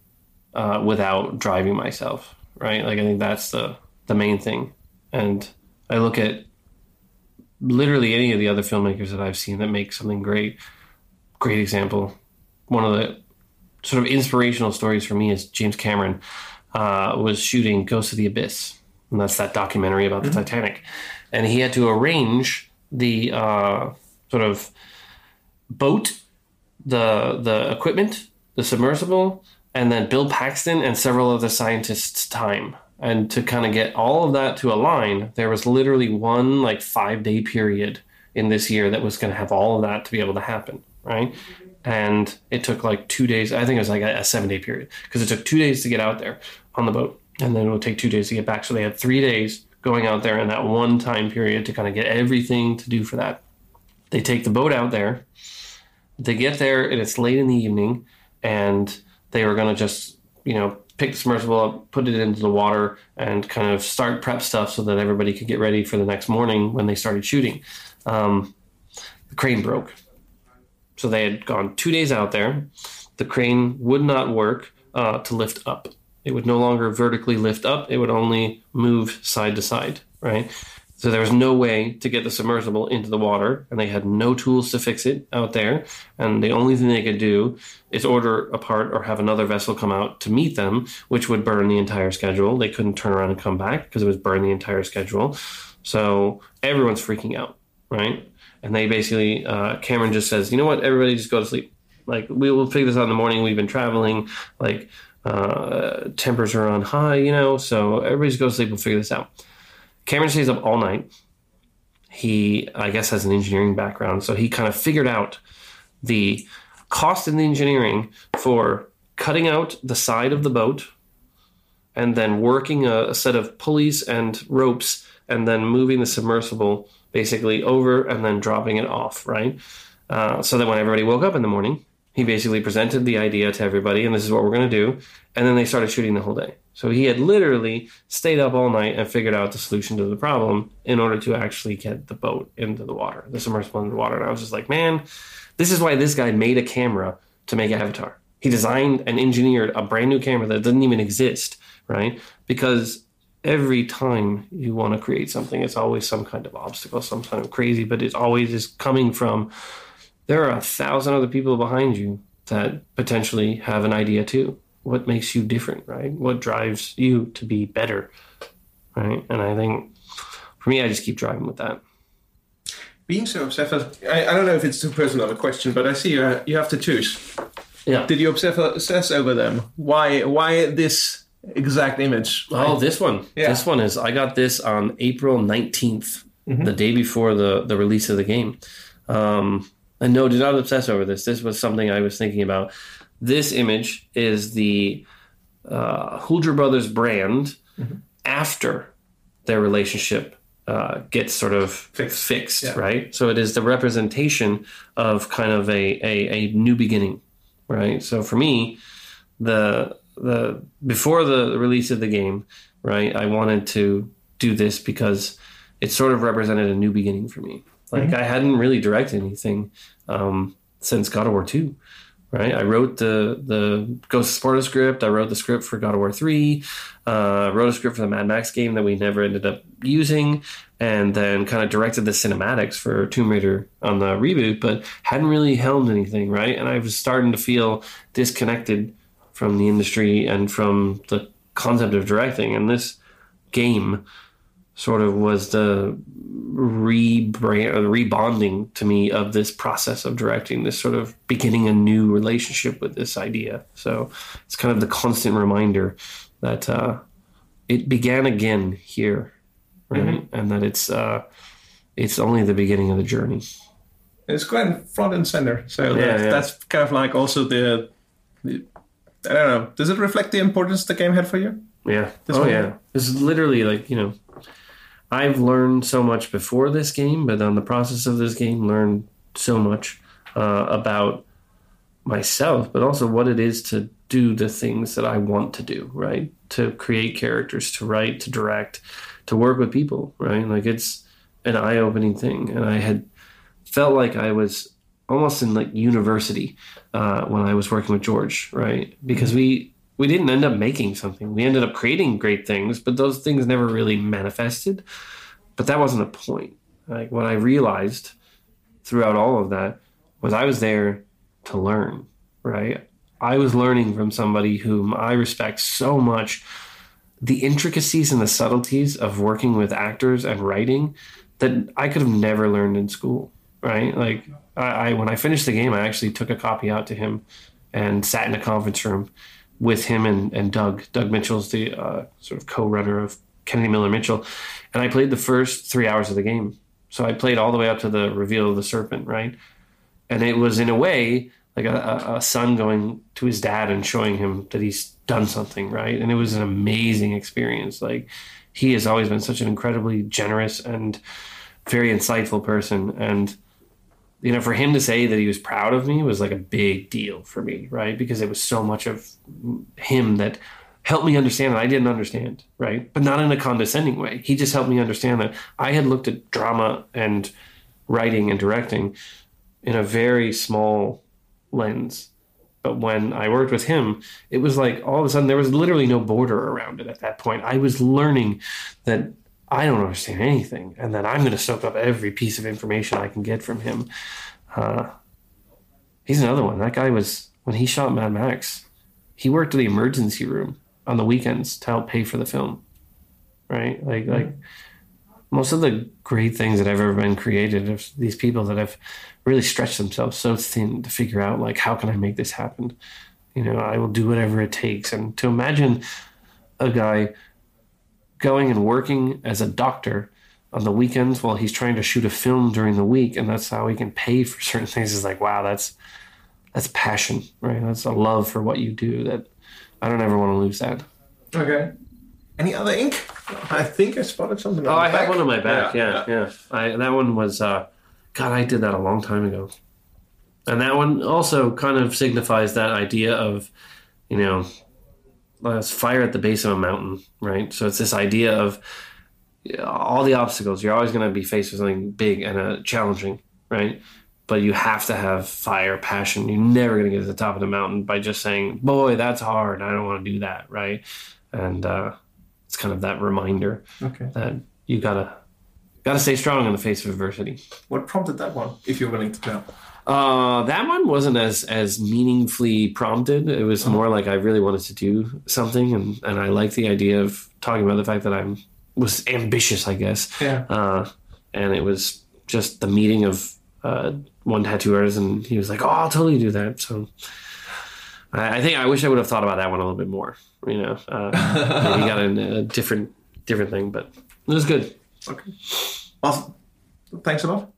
S3: without driving myself, right? Like, I think that's the main thing. And I look at literally any of the other filmmakers that I've seen that make something great. Great example. One of the sort of inspirational stories for me is James Cameron was shooting Ghost of the Abyss. And that's that documentary about the Titanic. And he had to arrange the sort of boat, the equipment, the submersible, and then Bill Paxton and several other scientists' time. And to kind of get all of that to align, there was literally one 5-day period in this year that was going to have all of that to be able to happen, right? And it took 2 days. I think it was a 7-day period because it took 2 days to get out there on the boat. And then it would take 2 days to get back. So they had 3 days going out there in that one time period to kind of get everything to do for that. They take the boat out there. They get there and it's late in the evening and they were going to just, pick the submersible up, put it into the water, and kind of start prep stuff so that everybody could get ready for the next morning when they started shooting. The crane broke. So they had gone 2 days out there. The crane would not work to lift up. It would no longer vertically lift up. It would only move side to side, right? So there was no way to get the submersible into the water, and they had no tools to fix it out there. And the only thing they could do is order a part or have another vessel come out to meet them, which would burn the entire schedule. They couldn't turn around and come back because it was burn the entire schedule. So everyone's freaking out, right? And they basically, Cameron just says, you know what, everybody just go to sleep. We will figure this out in the morning. We've been traveling, tempers are on high, so everybody just go to sleep. We'll figure this out. Cameron stays up all night. He, I guess, has an engineering background, so he kind of figured out the cost in the engineering for cutting out the side of the boat and then working a set of pulleys and ropes and then moving the submersible basically over and then dropping it off, right? So that when everybody woke up in the morning, he basically presented the idea to everybody, and this is what we're going to do, and then they started shooting the whole day. So he had literally stayed up all night and figured out the solution to the problem in order to actually get the boat into the water, the submersible into the water. And I was just like, man, this is why this guy made a camera to make Avatar. He designed and engineered a brand new camera that doesn't even exist, right? Because every time you want to create something, it's always some kind of obstacle, some kind of crazy, but it always is coming from, there are 1,000 other people behind you that potentially have an idea too. What makes you different, right? What drives you to be better, right? And I think, for me, I just keep driving with that.
S2: Being so obsessed, I don't know if it's too personal of a question, but I see you have tattoos.
S3: Yeah.
S2: Did you obsess over them? Why this exact image?
S3: Oh, this one. Yeah. This one is, I got this on April 19th, the day before the release of the game. And no, do not obsess over this. This was something I was thinking about. This image is the Huldra Brothers brand after their relationship gets sort of fixed, yeah. Right? So it is the representation of kind of a new beginning, right? So for me, the before the release of the game, right, I wanted to do this because it sort of represented a new beginning for me. Like, I hadn't really directed anything since God of War 2, right? I wrote the Ghost of Sparta script. I wrote the script for God of War 3. Wrote a script for the Mad Max game that we never ended up using, and then kind of directed the cinematics for Tomb Raider on the reboot, but hadn't really helmed anything, right? And I was starting to feel disconnected from the industry and from the concept of directing. And this game sort of was the rebonding to me of this process of directing, this sort of beginning a new relationship with this idea. So it's kind of the constant reminder that it began again here, right? And that it's only the beginning of the journey.
S2: It's quite front and center. So that's kind of like also the I don't know. Does it reflect the importance the game had for you?
S3: Yeah. It's literally like, I've learned so much before this game, but on the process of this game, learned so much about myself, but also what it is to do the things that I want to do, right? To create characters, to write, to direct, to work with people, right? Like, it's an eye-opening thing. And I had felt like I was almost in like university when I was working with George, right? Because we didn't end up making something. We ended up creating great things, but those things never really manifested. But that wasn't the point. Like, what I realized throughout all of that was I was there to learn, right? I was learning from somebody whom I respect so much, the intricacies and the subtleties of working with actors and writing that I could have never learned in school, right? Like, I when I finished the game, I actually took a copy out to him and sat in a conference room with him and Doug. Doug Mitchell's the sort of co-runner of Kennedy Miller Mitchell. And I played the first 3 hours of the game. So I played all the way up to the reveal of the serpent, right? And it was, in a way, like a son going to his dad and showing him that he's done something, right? And it was an amazing experience. Like, he has always been such an incredibly generous and very insightful person. And, for him to say that he was proud of me was like a big deal for me, right? Because it was so much of him that helped me understand that I didn't understand, right? But not in a condescending way. He just helped me understand that I had looked at drama and writing and directing in a very small lens. But when I worked with him, it was like all of a sudden there was literally no border around it at that point. I was learning that I don't understand anything, and that I'm going to soak up every piece of information I can get from him. He's another one. That guy was, when he shot Mad Max, he worked in the emergency room on the weekends to help pay for the film, right? Like most of the great things that have ever been created are these people that have really stretched themselves so thin to figure out, like, how can I make this happen? I will do whatever it takes. And to imagine a guy going and working as a doctor on the weekends while he's trying to shoot a film during the week, and that's how he can pay for certain things, is like, wow, that's passion, right? That's a love for what you do that I don't ever want to lose that.
S2: Okay. Any other ink? I think I spotted something on
S3: the
S2: back.
S3: I have one on my back, yeah. That one was, God, I did that a long time ago. And that one also kind of signifies that idea of, it's fire at the base of a mountain, right? So it's this idea of all the obstacles. You're always going to be faced with something big and challenging, right? But you have to have fire, passion. You're never going to get to the top of the mountain by just saying, boy, that's hard. I don't want to do that, right? And it's kind of that reminder that you gotta stay strong in the face of adversity.
S2: What prompted that one, if you're willing to tell?
S3: That one wasn't as meaningfully prompted. It was more like I really wanted to do something, and I liked the idea of talking about the fact that I was ambitious, I guess.
S2: Yeah.
S3: And it was just the meeting of one tattoo artist, and he was like, "Oh, I'll totally do that." So I think I wish I would have thought about that one a little bit more. Maybe got a different thing, but it was good.
S2: Okay. Well, thanks a lot.